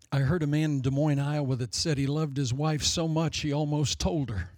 I heard a man in Des Moines, Iowa that said he loved his wife so much he almost told her.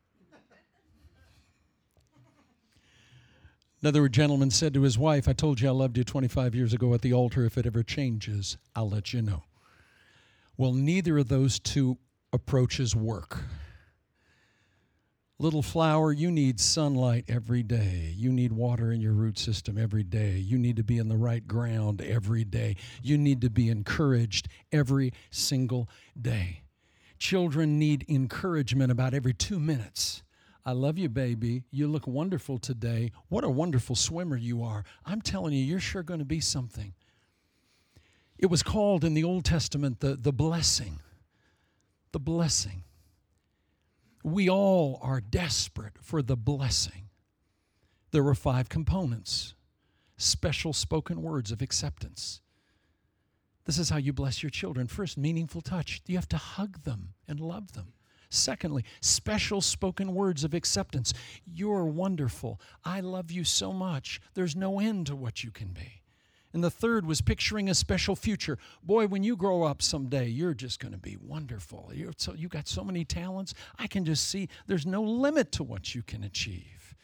Another gentleman said to his wife, I told you I loved you 25 years ago at the altar. If it ever changes, I'll let you know. Well, neither of those two approaches work. Little flower, you need sunlight every day. You need water in your root system every day. You need to be in the right ground every day. You need to be encouraged every single day. Children need encouragement about every 2 minutes. I love you, baby. You look wonderful today. What a wonderful swimmer you are. I'm telling you, you're sure going to be something. It was called in the Old Testament the blessing. The blessing. We all are desperate for the blessing. There were 5 components. Special spoken words of acceptance. This is how you bless your children. First, meaningful touch. You have to hug them and love them. Secondly, special spoken words of acceptance. You're wonderful. I love you so much. There's no end to what you can be. And the third was picturing a special future. Boy, when you grow up someday, you're just going to be wonderful. You got so many talents. I can just see there's no limit to what you can achieve.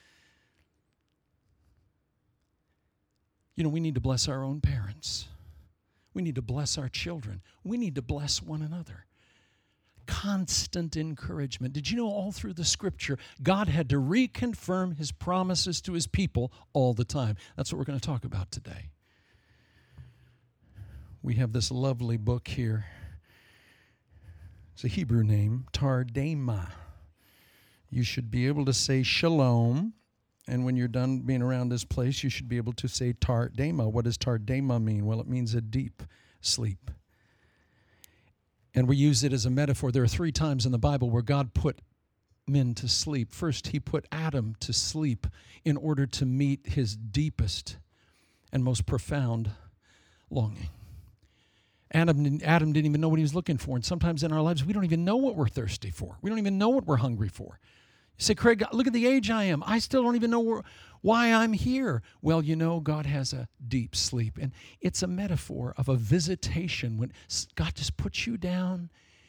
You know, we need to bless our own parents. We need to bless our children. We need to bless one another. Constant encouragement. Did you know all through the Scripture, God had to reconfirm His promises to His people all the time? That's what we're going to talk about today. We have this lovely book here. It's a Hebrew name, Tardema. You should be able to say shalom, and when you're done being around this place, you should be able to say Tardema. What does Tardema mean? Well, it means a deep sleep. And we use it as a metaphor. There are 3 times in the Bible where God put men to sleep. First, He put Adam to sleep in order to meet his deepest and most profound longing. Adam didn't even know what he was looking for. And sometimes in our lives, we don't even know what we're thirsty for. We don't even know what we're hungry for. You say, Craig, look at the age I am. I still don't even know why I'm here. Well, you know, God has a deep sleep. And it's a metaphor of a visitation when God just puts you down,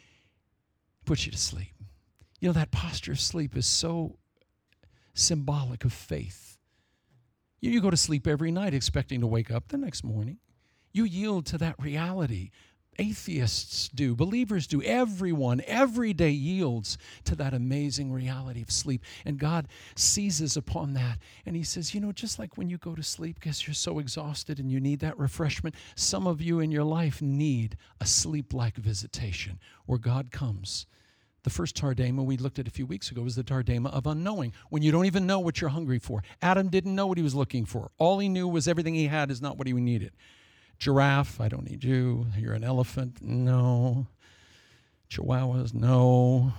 puts you to sleep. You know, that posture of sleep is so symbolic of faith. You go to sleep every night expecting to wake up the next morning. You yield to that reality. Atheists do. Believers do. Everyone, every day yields to that amazing reality of sleep. And God seizes upon that. And He says, you know, just like when you go to sleep because you're so exhausted and you need that refreshment, some of you in your life need a sleep-like visitation where God comes. The first Tardema we looked at a few weeks ago was the Tardema of unknowing, when you don't even know what you're hungry for. Adam didn't know what he was looking for. All he knew was everything he had is not what he needed. Giraffe, I don't need you. You're an elephant, no. Chihuahuas, no.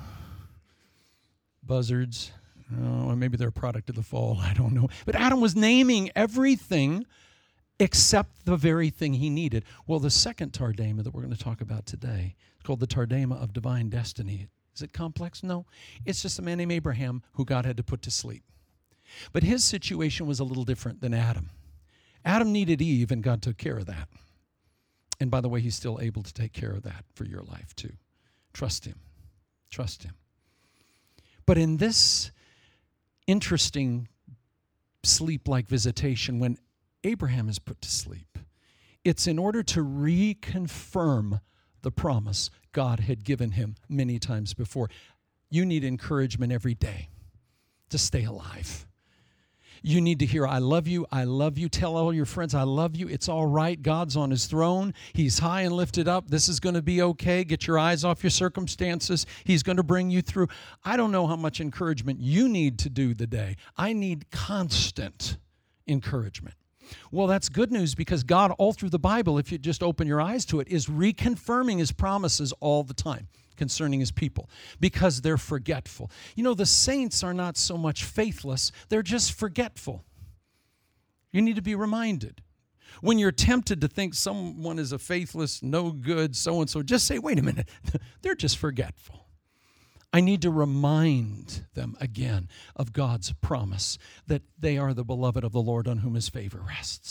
Buzzards, no. Maybe they're a product of the fall, I don't know. But Adam was naming everything except the very thing he needed. Well, the second Tardema that we're going to talk about today is called the Tardema of divine destiny. Is it complex? No. It's just a man named Abraham who God had to put to sleep. But his situation was a little different than Adam. Adam needed Eve, and God took care of that. And by the way, He's still able to take care of that for your life too. Trust Him. Trust Him. But in this interesting sleep-like visitation, when Abraham is put to sleep, it's in order to reconfirm the promise God had given him many times before. You need encouragement every day to stay alive. You need to hear, I love you, I love you. Tell all your friends, I love you. It's all right. God's on His throne. He's high and lifted up. This is going to be okay. Get your eyes off your circumstances. He's going to bring you through. I don't know how much encouragement you need to do the day. I need constant encouragement. Well, that's good news because God, all through the Bible, if you just open your eyes to it, is reconfirming His promises all the time concerning His people because they're forgetful. You know, the saints are not so much faithless, they're just forgetful. You need to be reminded. When you're tempted to think someone is a faithless, no good, so-and-so, just say, wait a minute, they're just forgetful. I need to remind them again of God's promise that they are the beloved of the Lord on whom His favor rests.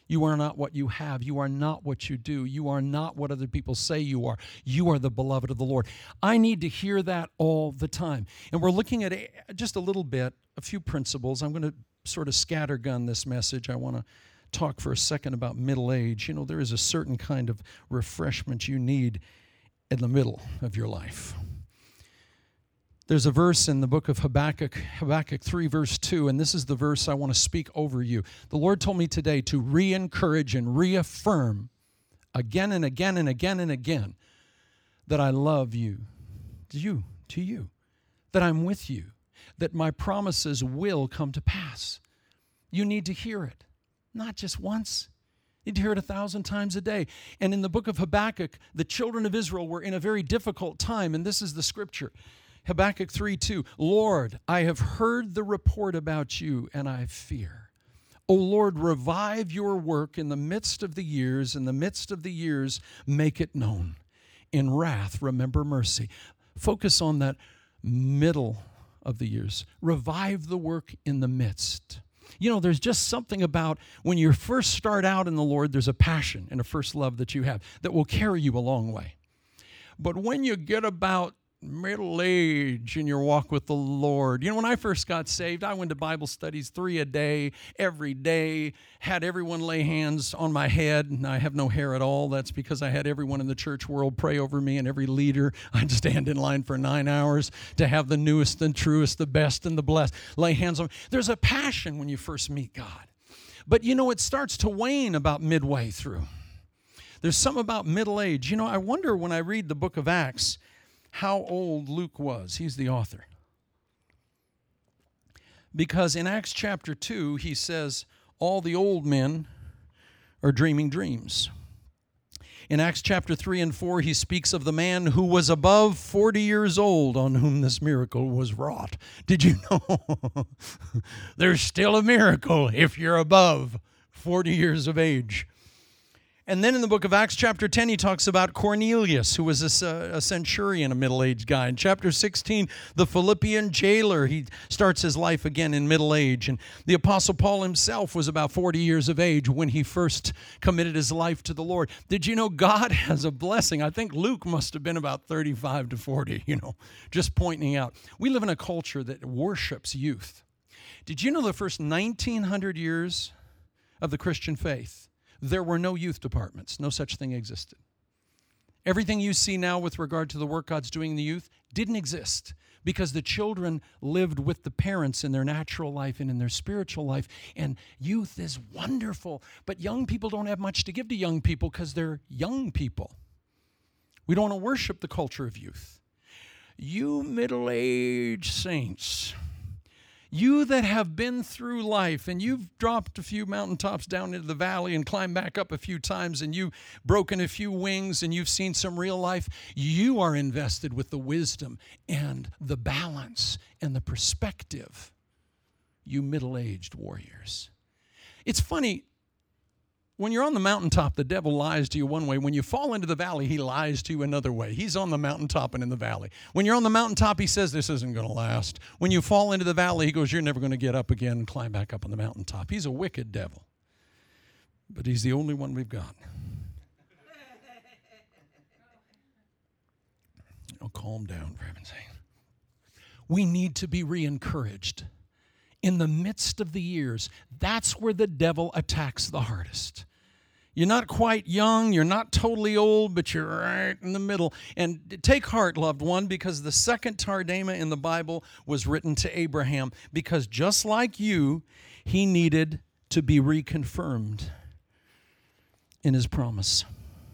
You are not what you have. You are not what you do. You are not what other people say you are. You are the beloved of the Lord. I need to hear that all the time. And we're looking at just a little bit, a few principles. I'm going to sort of scattergun this message. I want to talk for a second about middle age. You know, there is a certain kind of refreshment you need in the middle of your life. There's a verse in the book of Habakkuk 3, verse 2, and this is the verse I want to speak over you. The Lord told me today to re-encourage and reaffirm again and again and again and again that I love you, to you, that I'm with you, that my promises will come to pass. You need to hear it, not just once. You need to hear it 1,000 times a day. And in the book of Habakkuk, the children of Israel were in a very difficult time, and this is the scripture. Habakkuk 3:2, Lord, I have heard the report about you, and I fear. O Lord, revive your work in the midst of the years. In the midst of the years, make it known. In wrath, remember mercy. Focus on that middle of the years. Revive the work in the midst. You know, there's just something about when you first start out in the Lord, there's a passion and a first love that you have that will carry you a long way. But when you get about middle age in your walk with the Lord. You know, when I first got saved, I went to Bible studies 3 a day, every day, had everyone lay hands on my head, and I have no hair at all. That's because I had everyone in the church world pray over me, and every leader, I'd stand in line for 9 hours to have the newest and truest, the best and the blessed, lay hands on me. There's a passion when you first meet God. But, you know, it starts to wane about midway through. There's something about middle age. You know, I wonder when I read the book of Acts, how old Luke was. He's the author. Because in Acts chapter 2, he says, all the old men are dreaming dreams. In Acts chapter 3 and 4, he speaks of the man who was above 40 years old on whom this miracle was wrought. Did you know? There's still a miracle if you're above 40 years of age. And then in the book of Acts chapter 10, he talks about Cornelius, who was a centurion, a middle-aged guy. In chapter 16, the Philippian jailer, he starts his life again in middle age. And the Apostle Paul himself was about 40 years of age when he first committed his life to the Lord. Did you know God has a blessing? I think Luke must have been about 35 to 40, you know, just pointing out. We live in a culture that worships youth. Did you know the first 1,900 years of the Christian faith, there were no youth departments. No such thing existed. Everything you see now with regard to the work God's doing in the youth didn't exist because the children lived with the parents in their natural life and in their spiritual life. And youth is wonderful, but young people don't have much to give to young people because they're young people. We don't want to worship the culture of youth. You middle-aged saints, you that have been through life and you've dropped a few mountaintops down into the valley and climbed back up a few times and you've broken a few wings and you've seen some real life, you are invested with the wisdom and the balance and the perspective, you middle-aged warriors. It's funny, when you're on the mountaintop, the devil lies to you one way. When you fall into the valley, he lies to you another way. He's on the mountaintop and in the valley. When you're on the mountaintop, he says, this isn't going to last. When you fall into the valley, he goes, you're never going to get up again and climb back up on the mountaintop. He's a wicked devil. But he's the only one we've got. Oh, calm down, for heaven's sake. We need to be re-encouraged. In the midst of the years, that's where the devil attacks the hardest. You're not quite young, you're not totally old, but you're right in the middle. And take heart, loved one, because the second Tardema in the Bible was written to Abraham, because just like you, he needed to be reconfirmed in his promise.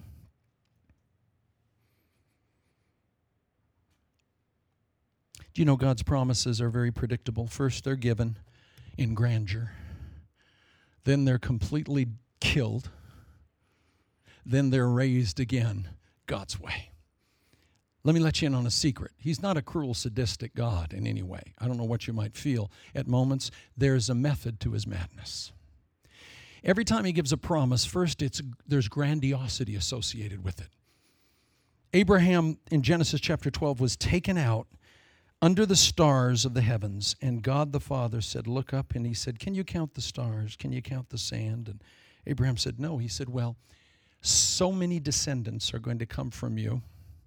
Do you know God's promises are very predictable? First, they're given in grandeur. Then they're completely killed. Then they're raised again God's way. Let me let you in on a secret. He's not a cruel, sadistic God in any way. I don't know what you might feel at moments. There's a method to his madness. Every time he gives a promise, first there's grandiosity associated with it. Abraham in Genesis chapter 12 was taken out under the stars of the heavens, and God the Father said, look up, and he said, can you count the stars? Can you count the sand? And Abraham said, no. He said, well, so many descendants are going to come from you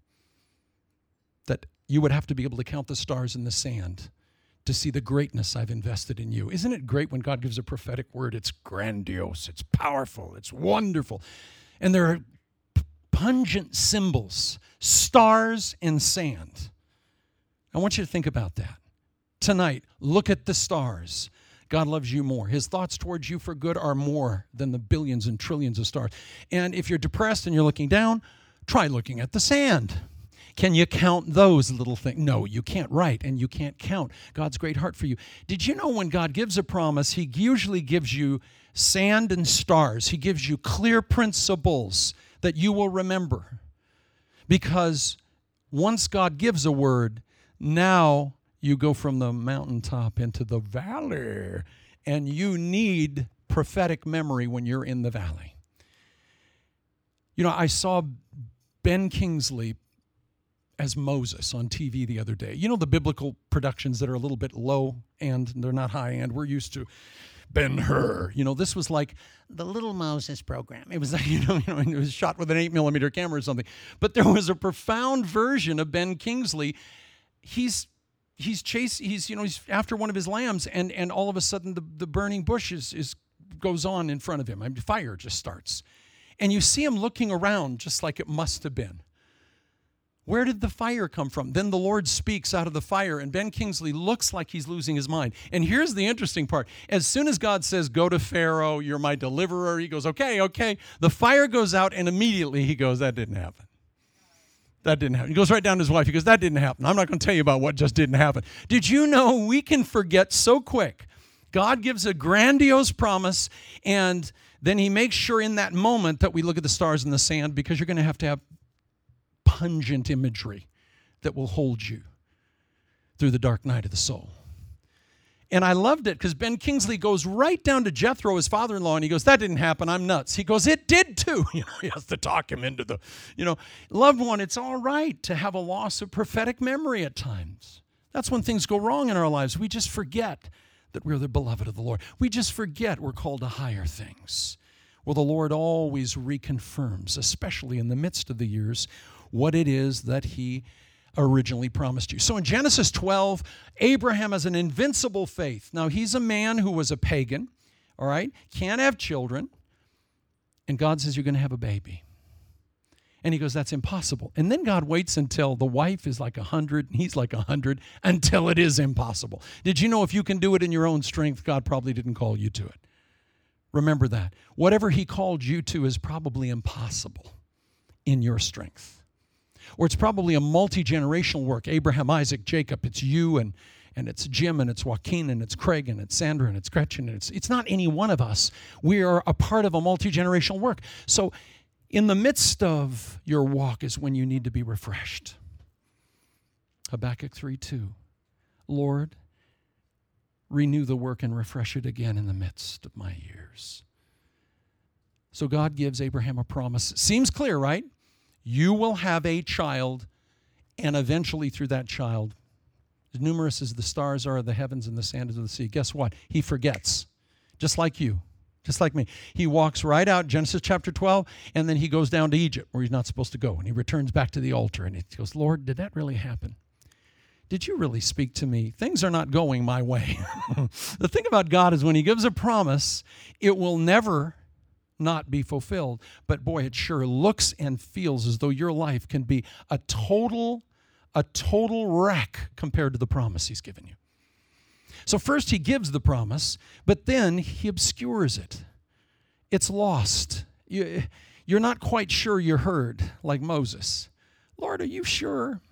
that you would have to be able to count the stars in the sand to see the greatness I've invested in you. Isn't it great when God gives a prophetic word? It's grandiose, it's powerful, it's wonderful. And there are pungent symbols, stars and sand. I want you to think about that. Tonight, look at the stars. God loves you more. His thoughts towards you for good are more than the billions and trillions of stars. And if you're depressed and you're looking down, try looking at the sand. Can you count those little things? No, you can't write and you can't count God's great heart for you. Did you know when God gives a promise, he usually gives you sand and stars. He gives you clear principles that you will remember. Because once God gives a word, now you go from the mountaintop into the valley, and you need prophetic memory when you're in the valley. You know, I saw Ben Kingsley as Moses on TV the other day. You know the biblical productions that are a little bit low end, they're not high end. We're used to Ben-Hur. You know, this was like the Little Moses program. It was like, it was shot with an 8mm camera or something. But there was a profound version of Ben Kingsley. He's after one of his lambs, and all of a sudden the burning bush goes on in front of him. I mean, fire just starts. And you see him looking around just like it must have been. Where did the fire come from? Then the Lord speaks out of the fire, and Ben Kingsley looks like he's losing his mind. And here's the interesting part. As soon as God says, go to Pharaoh, you're my deliverer, he goes, okay. The fire goes out, and immediately he goes, that didn't happen. That didn't happen. He goes right down to his wife. He goes, that didn't happen. I'm not going to tell you about what just didn't happen. Did you know we can forget so quick? God gives a grandiose promise, and then he makes sure in that moment that we look at the stars and the sand, because you're going to have pungent imagery that will hold you through the dark night of the soul. And I loved it because Ben Kingsley goes right down to Jethro, his father-in-law, and he goes, that didn't happen, I'm nuts. He goes, it did too. He has to talk him into the, loved one, it's all right to have a loss of prophetic memory at times. That's when things go wrong in our lives. We just forget that we're the beloved of the Lord. We just forget we're called to higher things. Well, the Lord always reconfirms, especially in the midst of the years, what it is that he originally promised you. So in Genesis 12, Abraham has an invincible faith. Now, he's a man who was a pagan, all right? Can't have children. And God says, you're going to have a baby. And he goes, that's impossible. And then God waits until the wife is like 100, and he's like 100, until it is impossible. Did you know if you can do it in your own strength, God probably didn't call you to it? Remember that. Whatever he called you to is probably impossible in your strength. Or it's probably a multi-generational work. Abraham, Isaac, Jacob, it's you and it's Jim and it's Joaquin and it's Craig and it's Sandra and it's Gretchen. And it's not any one of us. We are a part of a multi-generational work. So in the midst of your walk is when you need to be refreshed. Habakkuk 3:2. Lord, renew the work and refresh it again in the midst of my years. So God gives Abraham a promise. Seems clear, right? You will have a child, and eventually through that child, as numerous as the stars are of the heavens and the sand of the sea, guess what? He forgets, just like you, just like me. He walks right out, Genesis chapter 12, and then he goes down to Egypt where he's not supposed to go, and he returns back to the altar, and he goes, Lord, did that really happen? Did you really speak to me? Things are not going my way. The thing about God is when he gives a promise, it will never not be fulfilled. But boy, it sure looks and feels as though your life can be a total wreck compared to the promise he's given you. So first he gives the promise, but then he obscures it. It's lost. You're not quite sure you heard, like Moses. Lord, are you sure?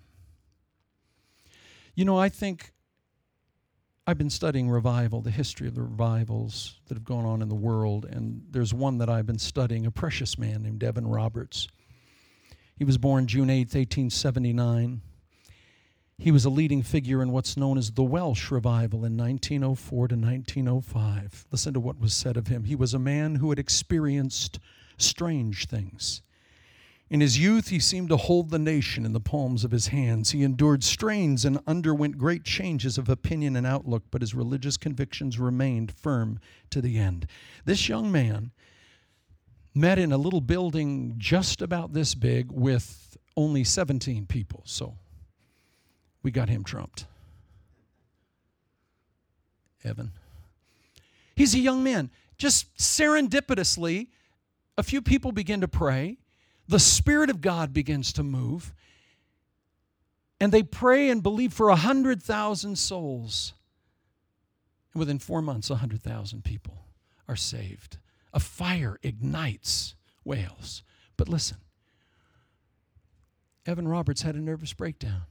I think I've been studying revival, the history of the revivals that have gone on in the world, and there's one that I've been studying, a precious man named Evan Roberts. He was born June 8th, 1879. He was a leading figure in what's known as the Welsh Revival in 1904 to 1905. Listen to what was said of him. He was a man who had experienced strange things. In his youth, he seemed to hold the nation in the palms of his hands. He endured strains and underwent great changes of opinion and outlook, but his religious convictions remained firm to the end. This young man met in a little building just about this big with only 17 people. So we got him trumped. Evan. He's a young man. Just serendipitously, a few people begin to pray. The Spirit of God begins to move. And they pray and believe for 100,000 souls. And within 4 months, 100,000 people are saved. A fire ignites Wales. But listen, Evan Roberts had a nervous breakdown.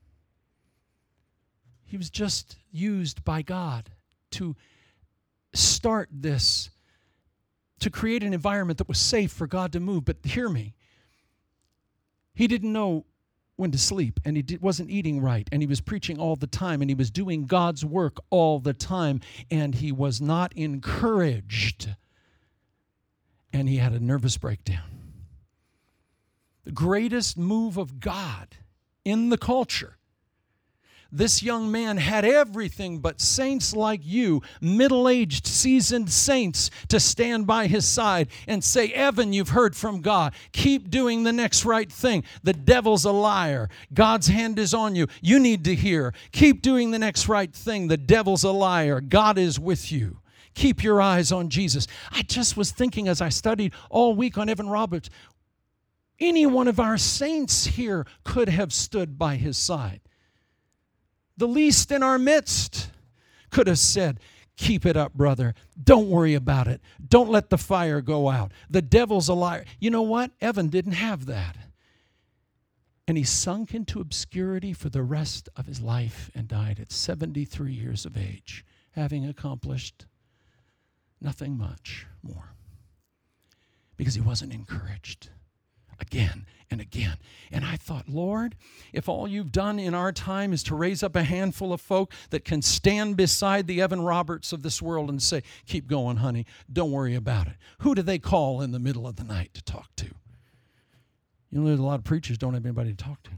He was just used by God to start this, to create an environment that was safe for God to move. But hear me, he didn't know when to sleep, and he wasn't eating right, and he was preaching all the time, and he was doing God's work all the time, and he was not encouraged, and he had a nervous breakdown. The greatest move of God in the culture. This young man had everything but saints like you, middle-aged, seasoned saints, to stand by his side and say, Evan, you've heard from God. Keep doing the next right thing. The devil's a liar. God's hand is on you. You need to hear. Keep doing the next right thing. The devil's a liar. God is with you. Keep your eyes on Jesus. I just was thinking as I studied all week on Evan Roberts, any one of our saints here could have stood by his side. The least in our midst could have said, keep it up, brother. Don't worry about it. Don't let the fire go out. The devil's a liar. You know what? Evan didn't have that. And he sunk into obscurity for the rest of his life and died at 73 years of age, having accomplished nothing much more. Because he wasn't encouraged again and again. And I thought, Lord, if all you've done in our time is to raise up a handful of folk that can stand beside the Evan Roberts of this world and say, keep going, honey, don't worry about it. Who do they call in the middle of the night to talk to? You know, there's a lot of preachers don't have anybody to talk to.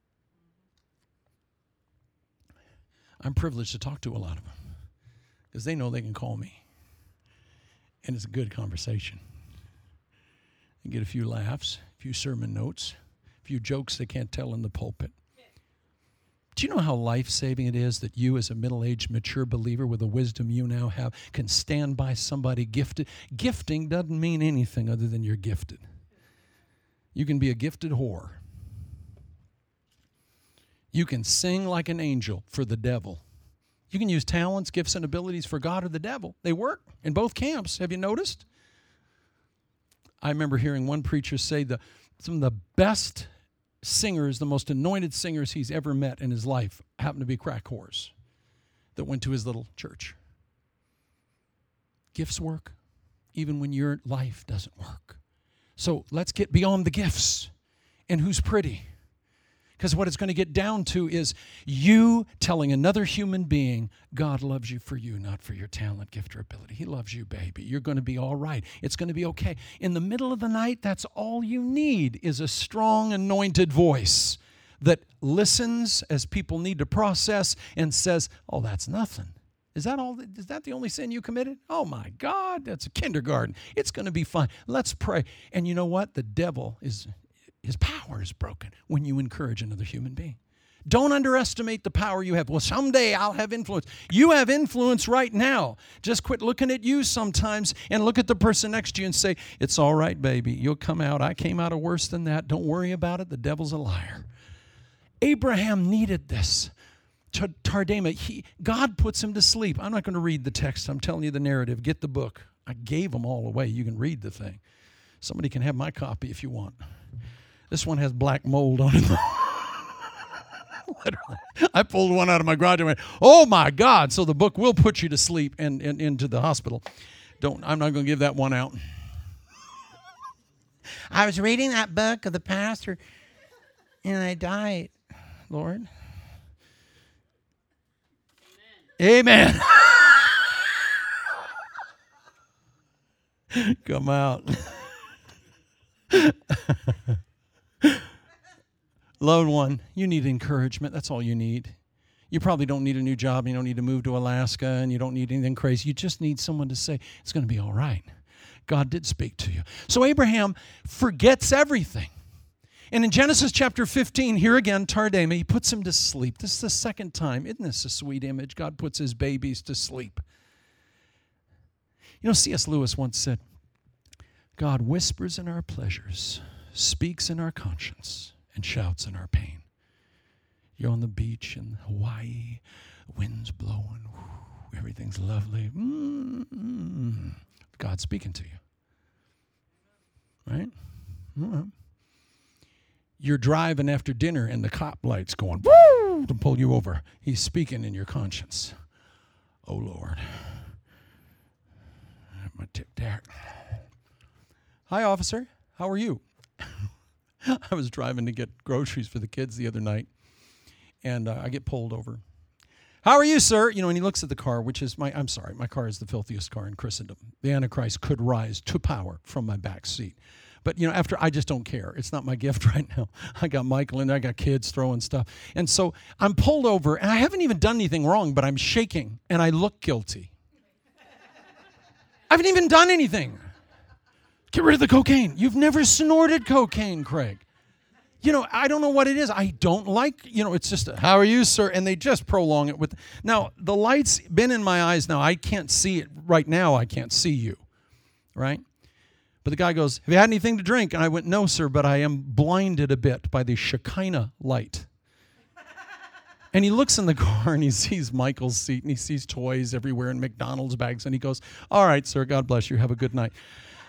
I'm privileged to talk to a lot of them because they know they can call me. And it's a good conversation. You get a few laughs, a few sermon notes, a few jokes they can't tell in the pulpit. Do you know how life-saving it is that you as a middle-aged, mature believer with the wisdom you now have can stand by somebody gifted? Gifting doesn't mean anything other than you're gifted. You can be a gifted whore. You can sing like an angel for the devil. You can use talents, gifts, and abilities for God or the devil. They work in both camps. Have you noticed? I remember hearing one preacher say some of the best singers, the most anointed singers he's ever met in his life happened to be crack whores that went to his little church. Gifts work even when your life doesn't work. So let's get beyond the gifts and who's pretty. Because what it's going to get down to is you telling another human being, God loves you for you, not for your talent, gift, or ability. He loves you, baby. You're going to be all right. It's going to be okay. In the middle of the night, that's all you need is a strong, anointed voice that listens as people need to process and says, oh, that's nothing. Is that the only sin you committed? Oh, my God, that's a kindergarten. It's going to be fine. Let's pray. And you know what? The devil his power is broken when you encourage another human being. Don't underestimate the power you have. Well, someday I'll have influence. You have influence right now. Just quit looking at you sometimes and look at the person next to you and say, it's all right, baby. You'll come out. I came out of worse than that. Don't worry about it. The devil's a liar. Abraham needed this. Tardema, God puts him to sleep. I'm not going to read the text. I'm telling you the narrative. Get the book. I gave them all away. You can read the thing. Somebody can have my copy if you want. This one has black mold on it. Literally. I pulled one out of my garage and went, oh my God. So the book will put you to sleep and into the hospital. I'm not going to give that one out. I was reading that book of the pastor and I died, Lord. Amen. Come out. Loved one, you need encouragement. That's all you need. You probably don't need a new job. You don't need to move to Alaska, and you don't need anything crazy. You just need someone to say, it's going to be all right. God did speak to you. So Abraham forgets everything. And in Genesis chapter 15, here again, Tardema, he puts him to sleep. This is the second time. Isn't this a sweet image? God puts his babies to sleep. You know, C.S. Lewis once said, God whispers in our pleasures, speaks in our conscience, and shouts in our pain. You're on the beach in Hawaii, wind's blowing, everything's lovely. God's speaking to you. Right? Mm-hmm. You're driving after dinner and the cop light's going, woo, to pull you over. He's speaking in your conscience. Oh, Lord. My tic-tac. Hi, officer. How are you? I was driving to get groceries for the kids the other night, and I get pulled over. How are you, sir? You know, and he looks at the car, which is my car is the filthiest car in Christendom. The Antichrist could rise to power from my back seat. But, you know, after, I just don't care. It's not my gift right now. I got Michael in there. I got kids throwing stuff. And so I'm pulled over, and I haven't even done anything wrong, but I'm shaking, and I look guilty. I haven't even done anything. Get rid of the cocaine. You've never snorted cocaine, Craig. You know, I don't know what it is. I don't like, you know, it's just, how are you, sir? And they just prolong it with, now, the light's been in my eyes now. I can't see it right now. I can't see you, right? But the guy goes, have you had anything to drink? And I went, no, sir, but I am blinded a bit by the Shekinah light. And he looks in the car and he sees Michael's seat and he sees toys everywhere and McDonald's bags. And he goes, all right, sir, God bless you. Have a good night.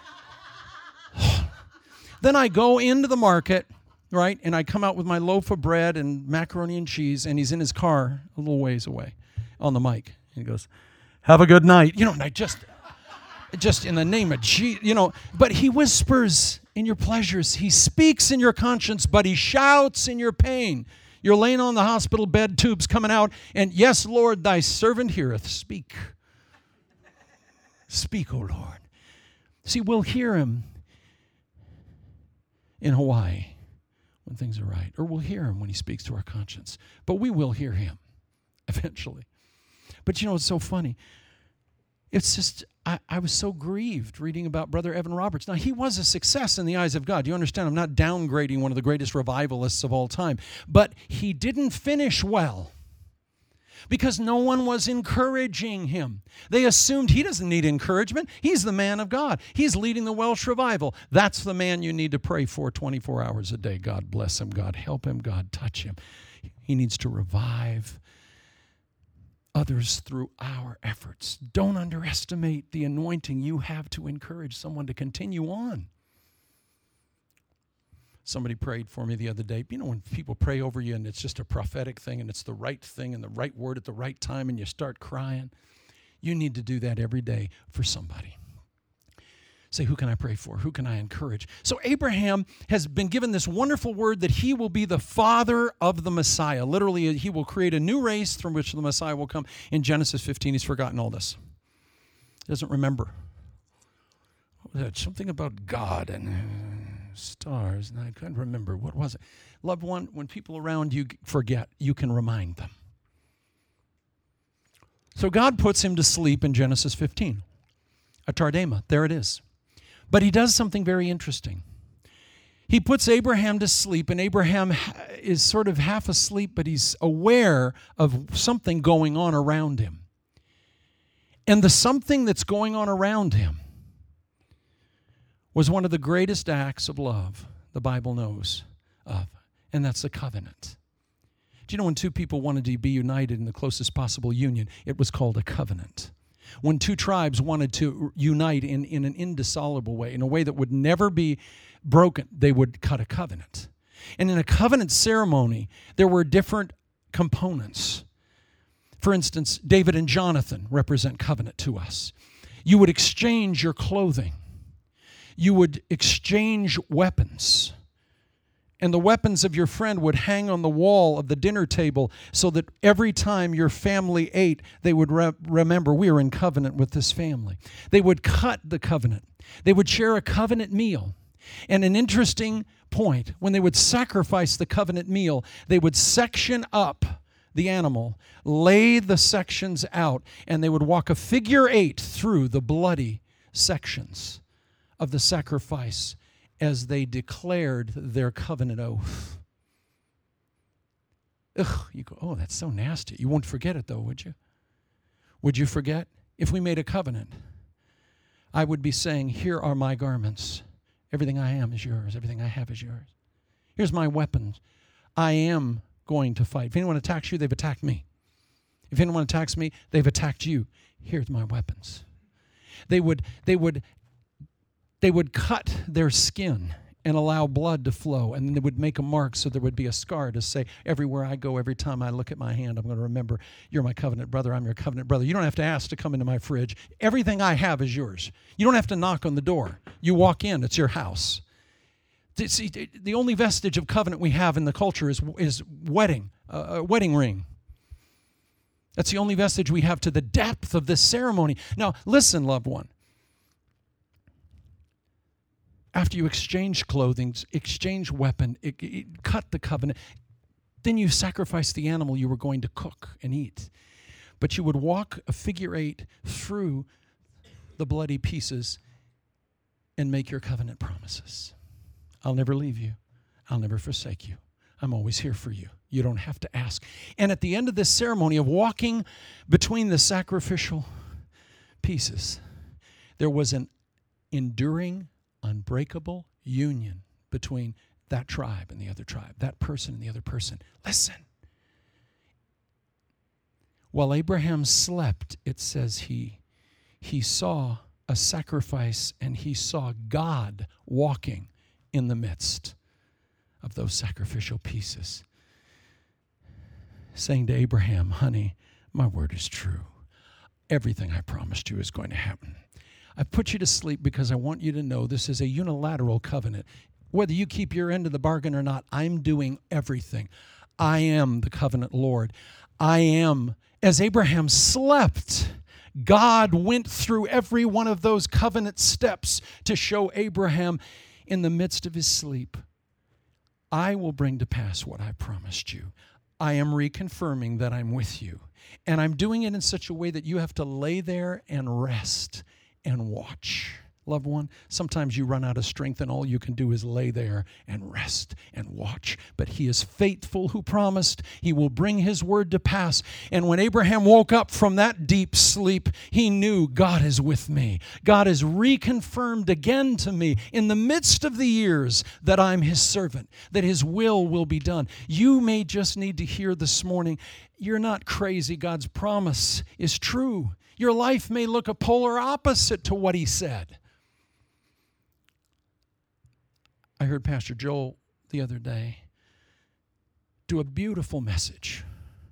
Then I go into the market, right? And I come out with my loaf of bread and macaroni and cheese. And he's in his car a little ways away on the mic. And he goes, have a good night. You know, and I just in the name of Jesus, you know, but he whispers in your pleasures. He speaks in your conscience, but he shouts in your pain. You're laying on the hospital bed, tubes coming out, and yes, Lord, thy servant heareth. Speak. Speak, O Lord. See, we'll hear him in Hawaii when things are right, or we'll hear him when he speaks to our conscience, but we will hear him eventually. But you know, it's so funny. It's just, I was so grieved reading about Brother Evan Roberts. Now, he was a success in the eyes of God. You understand, I'm not downgrading one of the greatest revivalists of all time. But he didn't finish well because no one was encouraging him. They assumed he doesn't need encouragement. He's the man of God. He's leading the Welsh revival. That's the man you need to pray for 24 hours a day. God bless him. God help him. God touch him. He needs to revive others through our efforts. Don't underestimate the anointing you have to encourage someone to continue on. Somebody prayed for me the other day. You know, when people pray over you and it's just a prophetic thing and it's the right thing and the right word at the right time and you start crying, you need to do that every day for somebody. Say, who can I pray for? Who can I encourage? So Abraham has been given this wonderful word that he will be the father of the Messiah. Literally, he will create a new race from which the Messiah will come. In Genesis 15, he's forgotten all this. He doesn't remember. What was that? Something about God and stars, and I couldn't remember. What was it? Loved one, when people around you forget, you can remind them. So God puts him to sleep in Genesis 15. A tardema, there it is. But he does something very interesting. He puts Abraham to sleep, and Abraham is sort of half asleep, but he's aware of something going on around him. And the something that's going on around him was one of the greatest acts of love the Bible knows of, and that's the covenant. Do you know when two people wanted to be united in the closest possible union, it was called a covenant? When two tribes wanted to unite in an indissoluble way, in a way that would never be broken, they would cut a covenant. And in a covenant ceremony, there were different components. For instance, David and Jonathan represent covenant to us. You would exchange your clothing. You would exchange weapons. And the weapons of your friend would hang on the wall of the dinner table so that every time your family ate, they would remember we are in covenant with this family. They would cut the covenant. They would share a covenant meal. And an interesting point, when they would sacrifice the covenant meal, they would section up the animal, lay the sections out, and they would walk a figure 8 through the bloody sections of the sacrifice as they declared their covenant oath. Ugh, you go, oh, that's so nasty. You won't forget it though, would you? Would you forget? If we made a covenant, I would be saying, here are my garments. Everything I am is yours. Everything I have is yours. Here's my weapons. I am going to fight. If anyone attacks you, they've attacked me. If anyone attacks me, they've attacked you. Here's my weapons. They would cut their skin and allow blood to flow, and then they would make a mark so there would be a scar to say, everywhere I go, every time I look at my hand, I'm going to remember, you're my covenant brother, I'm your covenant brother. You don't have to ask to come into my fridge. Everything I have is yours. You don't have to knock on the door. You walk in, it's your house. See, the only vestige of covenant we have in the culture is wedding, a wedding ring. That's the only vestige we have to the depth of this ceremony. Now, listen, loved one. After you exchange clothing, exchange weapon, cut the covenant, then you sacrifice the animal you were going to cook and eat. But you would walk a figure eight through the bloody pieces and make your covenant promises. I'll never leave you. I'll never forsake you. I'm always here for you. You don't have to ask. And at the end of this ceremony of walking between the sacrificial pieces, there was an enduring, unbreakable union between that tribe and the other tribe, that person and the other person. Listen. While Abraham slept, it says he saw a sacrifice and he saw God walking in the midst of those sacrificial pieces, saying to Abraham, honey, my word is true. Everything I promised you is going to happen. I put you to sleep because I want you to know this is a unilateral covenant. Whether you keep your end of the bargain or not, I'm doing everything. I am the covenant Lord. I am. As Abraham slept, God went through every one of those covenant steps to show Abraham in the midst of his sleep, I will bring to pass what I promised you. I am reconfirming that I'm with you. And I'm doing it in such a way that you have to lay there and rest and watch. Loved one, sometimes you run out of strength and all you can do is lay there and rest and watch. But he is faithful who promised. He will bring his word to pass. And when Abraham woke up from that deep sleep, he knew God is with me. God has reconfirmed again to me in the midst of the years that I'm his servant, that his will be done. You may just need to hear this morning, you're not crazy. God's promise is true. Your life may look a polar opposite to what he said. I heard Pastor Joel the other day do a beautiful message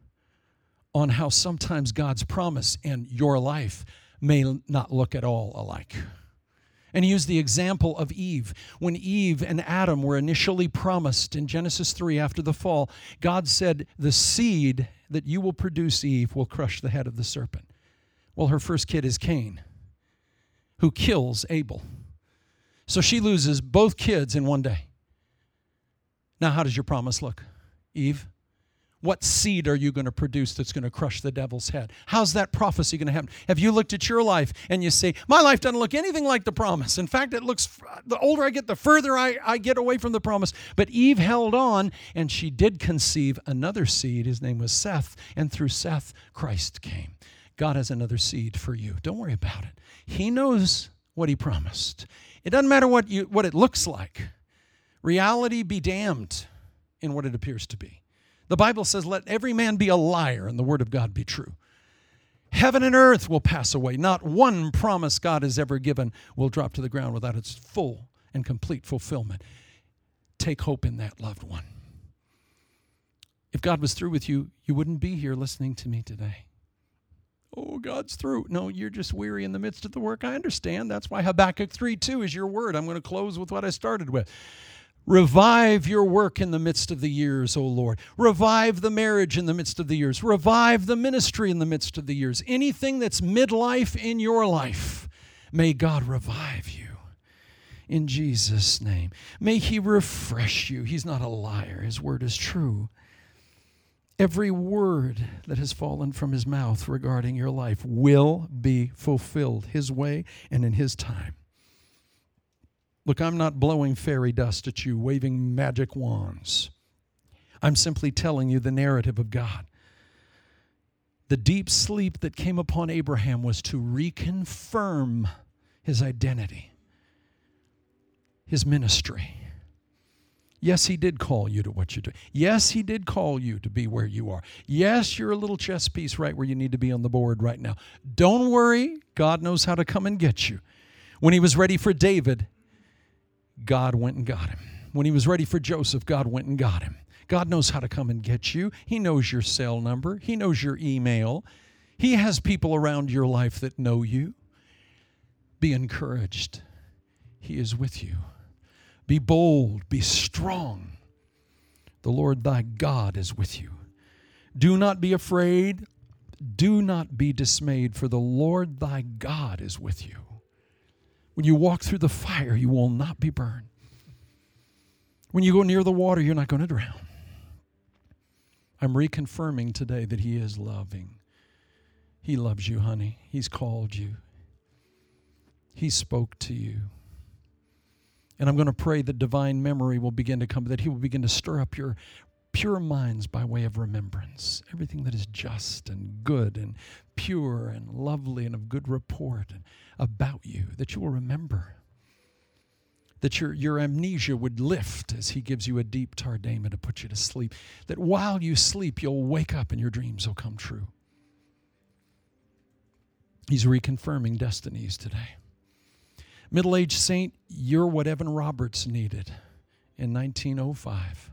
on how sometimes God's promise and your life may not look at all alike. And he used the example of Eve. When Eve and Adam were initially promised in Genesis 3 after the fall, God said, the seed that you will produce, Eve, will crush the head of the serpent. Well, her first kid is Cain, who kills Abel. So she loses both kids in one day. Now, how does your promise look, Eve? What seed are you going to produce that's going to crush the devil's head? How's that prophecy going to happen? Have you looked at your life and you say, my life doesn't look anything like the promise. In fact, it looks, the older I get, the further I get away from the promise. But Eve held on and she did conceive another seed. His name was Seth. And through Seth, Christ came. God has another seed for you. Don't worry about it. He knows what he promised. It doesn't matter what it looks like. Reality be damned in what it appears to be. The Bible says, let every man be a liar and the word of God be true. Heaven and earth will pass away. Not one promise God has ever given will drop to the ground without its full and complete fulfillment. Take hope in that, loved one. If God was through with you, you wouldn't be here listening to me today. Oh, God's through. No, you're just weary in the midst of the work. I understand. That's why Habakkuk 3:2 is your word. I'm going to close with what I started with. Revive your work in the midst of the years, O Lord. Revive the marriage in the midst of the years. Revive the ministry in the midst of the years. Anything that's midlife in your life, may God revive you. In Jesus' name. May he refresh you. He's not a liar. His word is true. Every word that has fallen from his mouth regarding your life will be fulfilled his way and in his time. Look, I'm not blowing fairy dust at you, waving magic wands. I'm simply telling you the narrative of God. The deep sleep that came upon Abraham was to reconfirm his identity, his ministry. Yes, he did call you to what you're doing. Yes, he did call you to be where you are. Yes, you're a little chess piece right where you need to be on the board right now. Don't worry. God knows how to come and get you. When he was ready for David, God went and got him. When he was ready for Joseph, God went and got him. God knows how to come and get you. He knows your cell number. He knows your email. He has people around your life that know you. Be encouraged. He is with you. Be bold. Be strong. The Lord thy God is with you. Do not be afraid. Do not be dismayed, for the Lord thy God is with you. When you walk through the fire, you will not be burned. When you go near the water, you're not going to drown. I'm reconfirming today that he is loving. He loves you, honey. He's called you. He spoke to you. And I'm going to pray that divine memory will begin to come, that he will begin to stir up your pure minds by way of remembrance. Everything that is just and good and pure and lovely and of good report about you, that you will remember. That your amnesia would lift as he gives you a deep tardema to put you to sleep. That while you sleep, you'll wake up and your dreams will come true. He's reconfirming destinies today. Middle-aged saint, you're what Evan Roberts needed in 1905.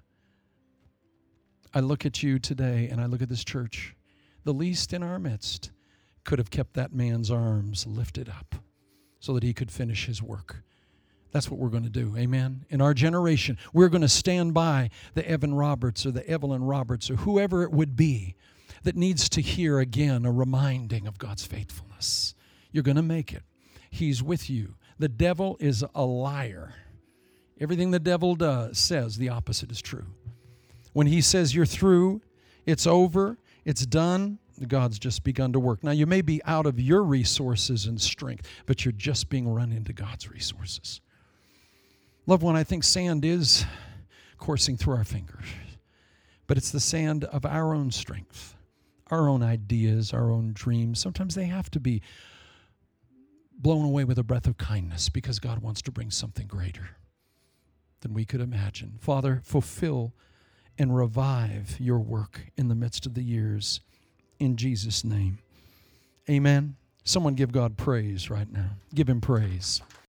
I look at you today and I look at this church. The least in our midst could have kept that man's arms lifted up so that he could finish his work. That's what we're going to do, amen? In our generation, we're going to stand by the Evan Roberts or the Evelyn Roberts or whoever it would be that needs to hear again a reminding of God's faithfulness. You're going to make it. He's with you. The devil is a liar. Everything the devil says, the opposite is true. When he says you're through, it's over, it's done, God's just begun to work. Now, you may be out of your resources and strength, but you're just being run into God's resources. Loved one, I think sand is coursing through our fingers, but it's the sand of our own strength, our own ideas, our own dreams. Sometimes they have to be blown away with a breath of kindness because God wants to bring something greater than we could imagine. Father, fulfill and revive your work in the midst of the years. In Jesus' name, amen. Someone give God praise right now. Give him praise.